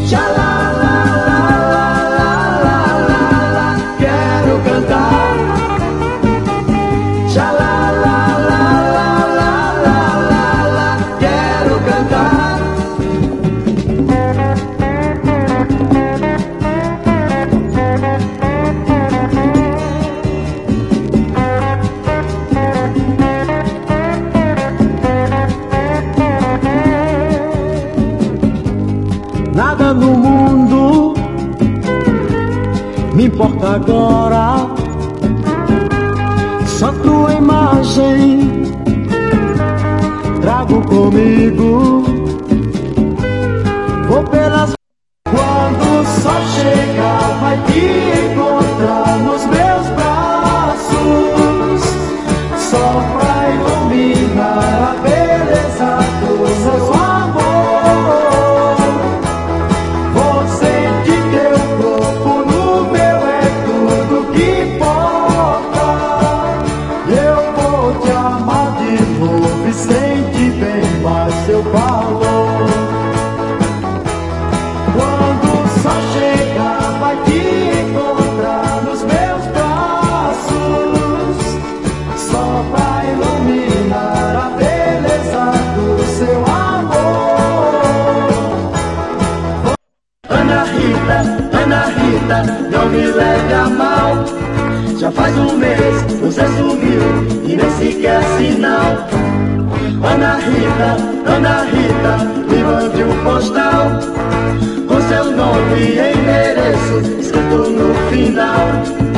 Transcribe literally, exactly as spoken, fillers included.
Nada no mundo me importa agora, só tua imagem trago comigo. Vou pelas quando o sol chegar, vai te encontrar nos meus braços, só pra iluminar a beleza do seu amor. Vou sentir teu corpo no meu, é tudo que importa. Eu vou te amar de novo e sentir bem mais seu valor. Quando o sol chegar, vai te encontrar nos meus braços, só pra iluminar a beleza do seu amor. Ana Rita, Ana Rita, não me leve a mal. Já faz um mês você sumiu e nem sequer sinal. Ana Rita, Ana Rita, me mande um postal com seu nome e endereço escrito no final.